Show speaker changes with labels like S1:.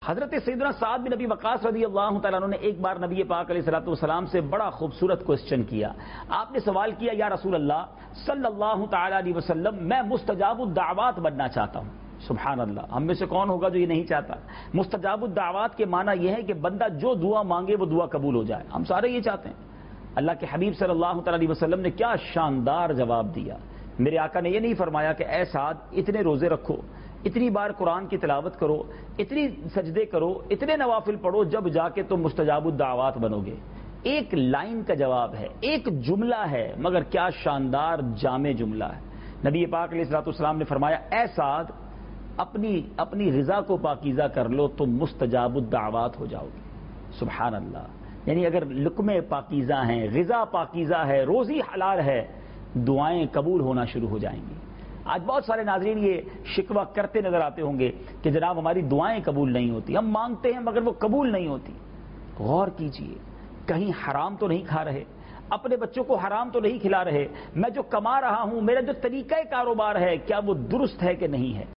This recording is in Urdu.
S1: حضرت سیدنا سعد بن ابی وقاص رضی اللہ تعالیٰ عنہ نے ایک بار نبی پاک علیہ الصلوۃ والسلام سے بڑا خوبصورت کوسچن کیا. آپ نے سوال کیا، یا رسول اللہ صلی اللہ تعالیٰ علیہ وسلم، میں مستجاب الدعوات بننا چاہتا ہوں. سبحان اللہ، ہم میں سے کون ہوگا جو یہ نہیں چاہتا؟ مستجاب الدعوات کے معنی یہ ہے کہ بندہ جو دعا مانگے وہ دعا قبول ہو جائے. ہم سارے یہ چاہتے ہیں. اللہ کے حبیب صلی اللہ تعالیٰ علیہ وسلم نے کیا شاندار جواب دیا. میرے آقا نے یہ نہیں فرمایا کہ اے سعد اتنے روزے رکھو، اتنی بار قرآن کی تلاوت کرو، اتنی سجدے کرو، اتنے نوافل پڑھو، جب جا کے تم مستجاب الدعوات بنو گے. ایک لائن کا جواب ہے، ایک جملہ ہے، مگر کیا شاندار جامع جملہ ہے. نبی پاک علیہ الصلوۃ والسلام نے فرمایا، اے سعد اپنی غذا کو پاکیزہ کر لو تو مستجاب الدعوات ہو جاؤ گے. سبحان اللہ. یعنی اگر لقمے پاکیزہ ہیں، غذا پاکیزہ ہے، روزی حلال ہے، دعائیں قبول ہونا شروع ہو جائیں گی. آج بہت سارے ناظرین یہ شکوہ کرتے نظر آتے ہوں گے کہ جناب ہماری دعائیں قبول نہیں ہوتی، ہم مانگتے ہیں مگر وہ قبول نہیں ہوتی. غور کیجئے، کہیں حرام تو نہیں کھا رہے، اپنے بچوں کو حرام تو نہیں کھلا رہے، میں جو کما رہا ہوں، میرا جو طریقہ کاروبار ہے، کیا وہ درست ہے کہ نہیں ہے؟